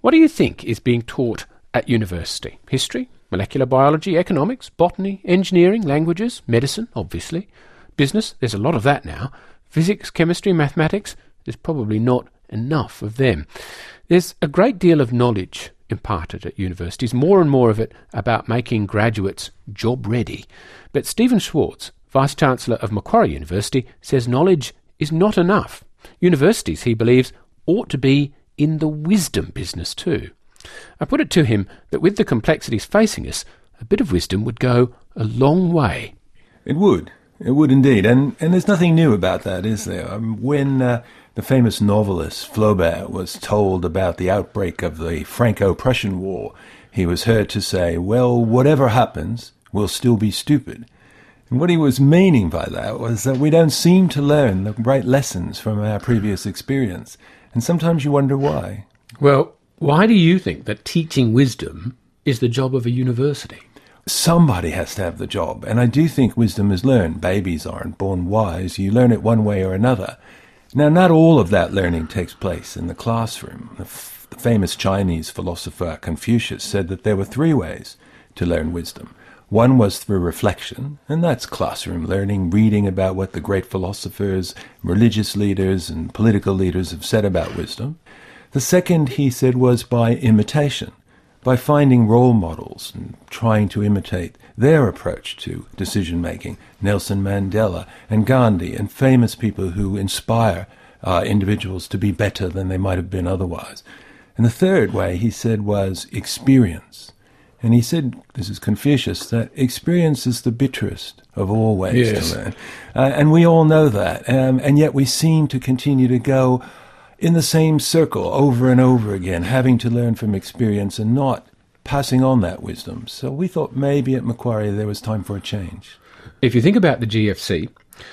What do you think is being taught at university? History, molecular biology, economics, botany, engineering, languages, medicine, obviously. Business, there's a lot of that now. Physics, chemistry, mathematics, there's probably not enough of them. There's a great deal of knowledge imparted at universities, more and more of it about making graduates job ready. But Stephen Schwartz, Vice-Chancellor of Macquarie University, says knowledge is not enough. Universities, he believes, ought to be in the wisdom business too. I put it to him that with the complexities facing us, a bit of wisdom would go a long way. It would. It would indeed. And there's nothing new about that, is there? When the famous novelist Flaubert was told about the outbreak of the Franco-Prussian War, he was heard to say, well, whatever happens, we'll still be stupid. And what he was meaning by that was that we don't seem to learn the right lessons from our previous experience. And sometimes you wonder why. Well, why do you think that teaching wisdom is the job of a university? Somebody has to have the job, and I do think wisdom is learned. Babies aren't born wise. You learn it one way or another. Now, not all of that learning takes place in the classroom. The famous Chinese philosopher Confucius said that there were 3 ways to learn wisdom. One was through reflection, and that's classroom learning, reading about what the great philosophers, religious leaders, and political leaders have said about wisdom. The second, he said, was by imitation, by finding role models and trying to imitate their approach to decision-making. Nelson Mandela and Gandhi and famous people who inspire individuals to be better than they might have been otherwise. And the third way, he said, was experience. And he said, this is Confucius, that experience is the bitterest of all ways to learn. And we all know that. And yet we seem to continue to go in the same circle over and over again, having to learn from experience and not passing on that wisdom. So we thought maybe at Macquarie there was time for a change. If you think about the GFC,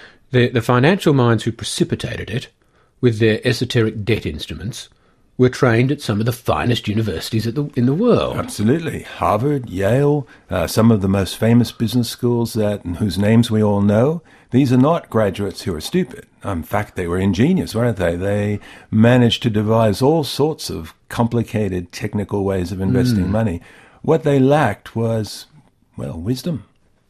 the financial minds who precipitated it, with their esoteric debt instruments, were trained at some of the finest universities in the world. Absolutely. Harvard, Yale, some of the most famous business schools whose names we all know. These are not graduates who are stupid. In fact, they were ingenious, weren't they? They managed to devise all sorts of complicated technical ways of investing money. What they lacked was, well, wisdom.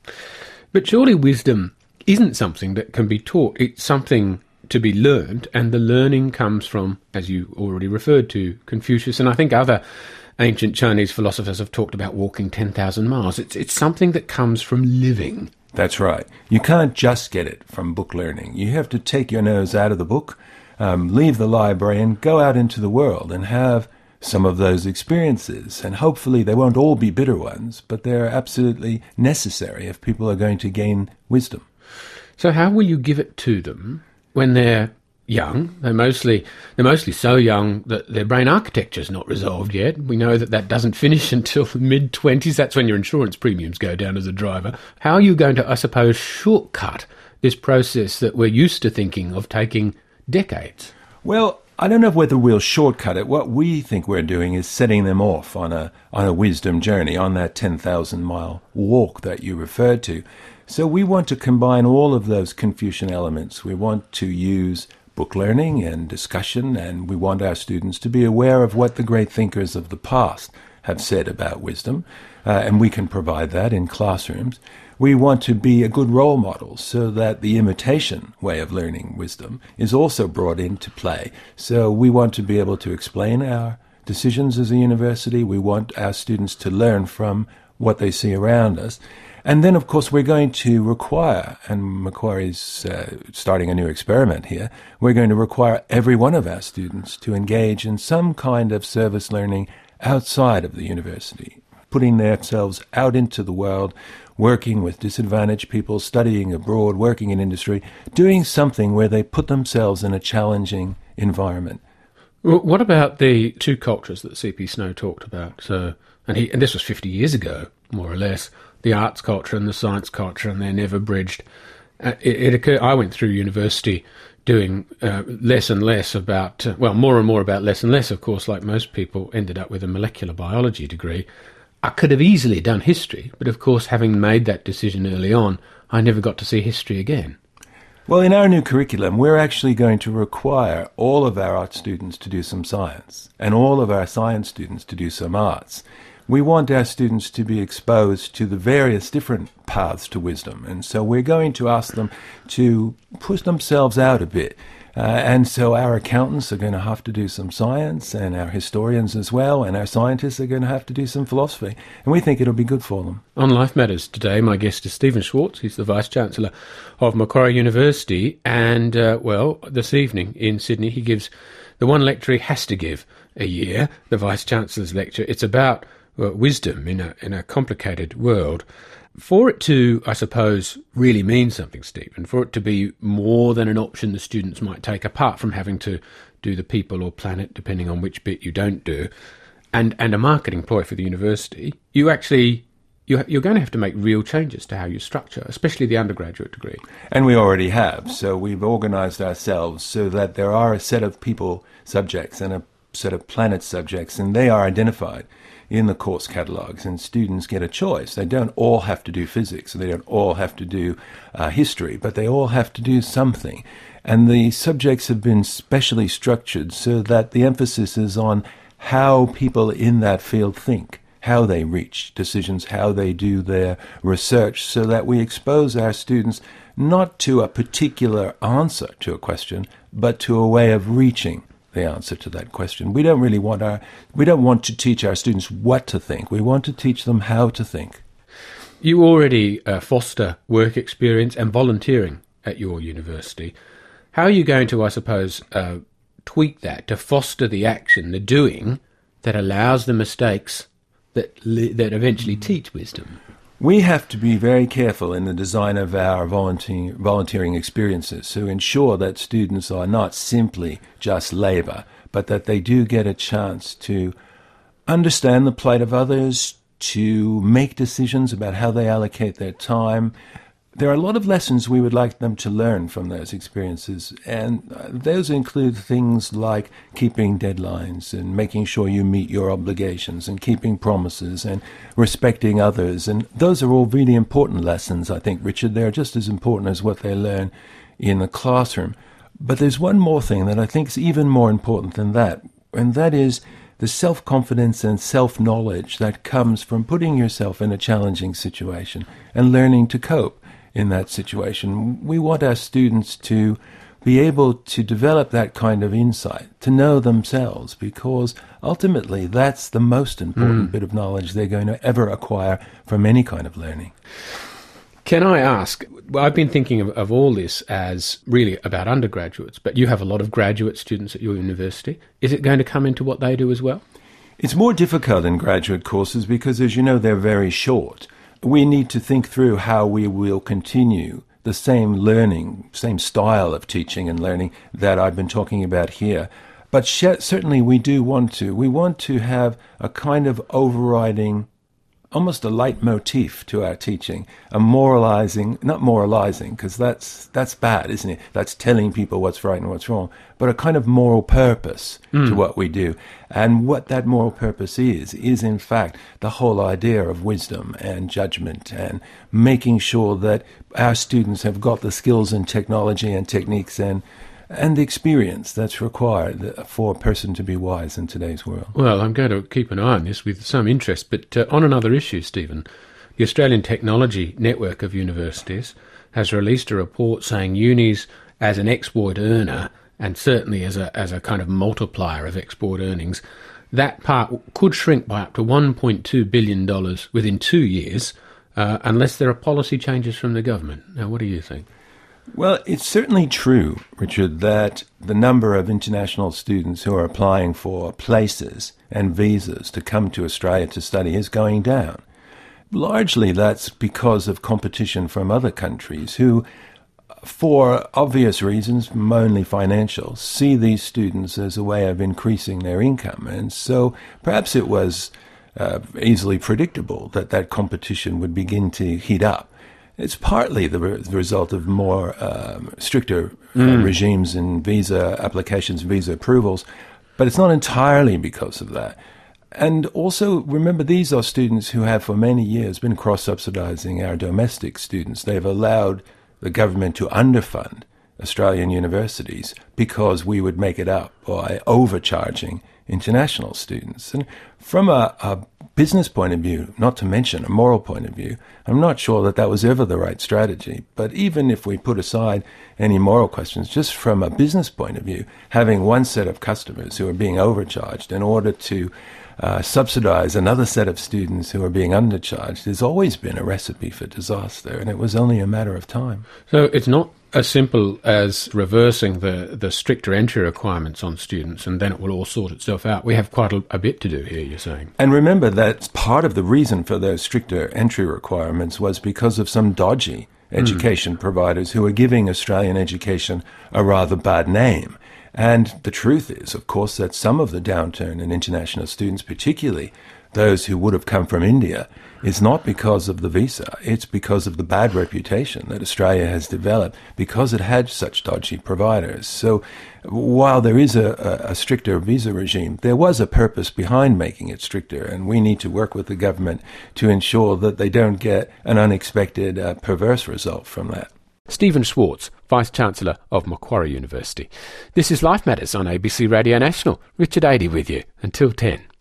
But surely wisdom isn't something that can be taught. It's something to be learned, and the learning comes from, as you already referred to, Confucius, and I think other ancient Chinese philosophers have talked about walking 10,000 miles. It's something that comes from living. That's right. You can't just get it from book learning. You have to take your nose out of the book, leave the library, and go out into the world and have some of those experiences. And hopefully they won't all be bitter ones, but they're absolutely necessary if people are going to gain wisdom. So how will you give it to them when they're young? They're mostly so young that their brain architecture's not resolved yet. We know that doesn't finish until the mid-20s. That's when your insurance premiums go down as a driver. How are you going to, I suppose, shortcut this process that we're used to thinking of taking decades? Well, I don't know whether we'll shortcut it. What we think we're doing is setting them off on a wisdom journey, on that 10,000-mile walk that you referred to. So we want to combine all of those Confucian elements. We want to use book learning and discussion, and we want our students to be aware of what the great thinkers of the past have said about wisdom, and we can provide that in classrooms. We want to be a good role model so that the imitation way of learning wisdom is also brought into play. So we want to be able to explain our decisions as a university. We want our students to learn from what they see around us. And then, of course, we're going to require, and Macquarie's starting a new experiment here, we're going to require every one of our students to engage in some kind of service learning outside of the university, putting themselves out into the world, working with disadvantaged people, studying abroad, working in industry, doing something where they put themselves in a challenging environment. Well, what about the 2 cultures that C.P. Snow talked about? So, and this was 50 years ago, more or less. The arts culture and the science culture, and they're never bridged. It occurred. I went through university doing less and less about, more and more about less and less, of course, like most people, ended up with a molecular biology degree. I could have easily done history, but of course, having made that decision early on, I never got to see history again. Well, in our new curriculum, we're actually going to require all of our art students to do some science and all of our science students to do some arts. We want our students to be exposed to the various different paths to wisdom, and so we're going to ask them to push themselves out a bit. And so our accountants are going to have to do some science, and our historians as well, and our scientists are going to have to do some philosophy. And we think it'll be good for them. On Life Matters today, my guest is Stephen Schwartz. He's the Vice-Chancellor of Macquarie University. And, this evening in Sydney, he gives the one lecture he has to give a year, the Vice-Chancellor's lecture. It's about wisdom in a complicated world. For it to, I suppose, really mean something, Stephen, for it to be more than an option the students might take, apart from having to do the people or planet, depending on which bit you don't do, and a marketing ploy for the university, you're going to have to make real changes to how you structure, especially the undergraduate degree. And we already have. So we've organised ourselves so that there are a set of people subjects and a set of planet subjects, and they are identified in the course catalogues, and students get a choice. They don't all have to do physics, they don't all have to do history, but they all have to do something. And the subjects have been specially structured so that the emphasis is on how people in that field think, how they reach decisions, how they do their research, so that we expose our students not to a particular answer to a question, but to a way of reaching the answer to that question. We don't want to teach our students what to think. We want to teach them how to think. You already foster work experience and volunteering at your university. How are you going to, I suppose, tweak that to foster the action, the doing, that allows the mistakes that eventually teach wisdom? We have to be very careful in the design of our volunteering experiences to ensure that students are not simply just labour, but that they do get a chance to understand the plight of others, to make decisions about how they allocate their time. There are a lot of lessons we would like them to learn from those experiences, and those include things like keeping deadlines and making sure you meet your obligations and keeping promises and respecting others. And those are all really important lessons, I think, Richard. They're just as important as what they learn in the classroom. But there's one more thing that I think is even more important than that, and that is the self-confidence and self-knowledge that comes from putting yourself in a challenging situation and learning to cope in that situation. We want our students to be able to develop that kind of insight, to know themselves, because ultimately that's the most important bit of knowledge they're going to ever acquire from any kind of learning. Can I ask, I've been thinking of all this as really about undergraduates, but you have a lot of graduate students at your university. Is it going to come into what they do as well? It's more difficult in graduate courses because, as you know, they're very short. We need to think through how we will continue the same learning, same style of teaching and learning that I've been talking about here. But certainly we do want to. We want to have a kind of overriding, almost a leitmotif to our teaching, a moralizing, not moralizing, because that's bad, isn't it? That's telling people what's right and what's wrong, but a kind of moral purpose to what we do. And what that moral purpose is in fact the whole idea of wisdom and judgment and making sure that our students have got the skills and technology and techniques and the experience that's required for a person to be wise in today's world. Well, I'm going to keep an eye on this with some interest, but on another issue, Stephen, the Australian Technology Network of Universities has released a report saying unis as an export earner, and certainly as a kind of multiplier of export earnings, that part could shrink by up to $1.2 billion within 2 years, unless there are policy changes from the government. Now, what do you think? Well, it's certainly true, Richard, that the number of international students who are applying for places and visas to come to Australia to study is going down. Largely that's because of competition from other countries who, for obvious reasons, mainly financial, see these students as a way of increasing their income. And so perhaps it was easily predictable that competition would begin to heat up. It's partly the result of more stricter regimes in visa applications, visa approvals, but it's not entirely because of that. And also, remember, these are students who have for many years been cross-subsidizing our domestic students. They've allowed the government to underfund Australian universities because we would make it up by overcharging international students. And from a business point of view, not to mention a moral point of view, I'm not sure that that was ever the right strategy. But even if we put aside any moral questions, just from a business point of view, having one set of customers who are being overcharged in order to subsidize another set of students who are being undercharged has always been a recipe for disaster, and it was only a matter of time. So it's not as simple as reversing the stricter entry requirements on students and then it will all sort itself out. We have quite a bit to do here, you're saying. And remember that part of the reason for those stricter entry requirements was because of some dodgy education providers who are giving Australian education a rather bad name. And the truth is, of course, that some of the downturn in international students, particularly those who would have come from India, is not because of the visa. It's because of the bad reputation that Australia has developed because it had such dodgy providers. So while there is a stricter visa regime, there was a purpose behind making it stricter, and we need to work with the government to ensure that they don't get an unexpected perverse result from that. Stephen Schwartz, Vice-Chancellor of Macquarie University. This is Life Matters on ABC Radio National. Richard Adey with you. Until 10.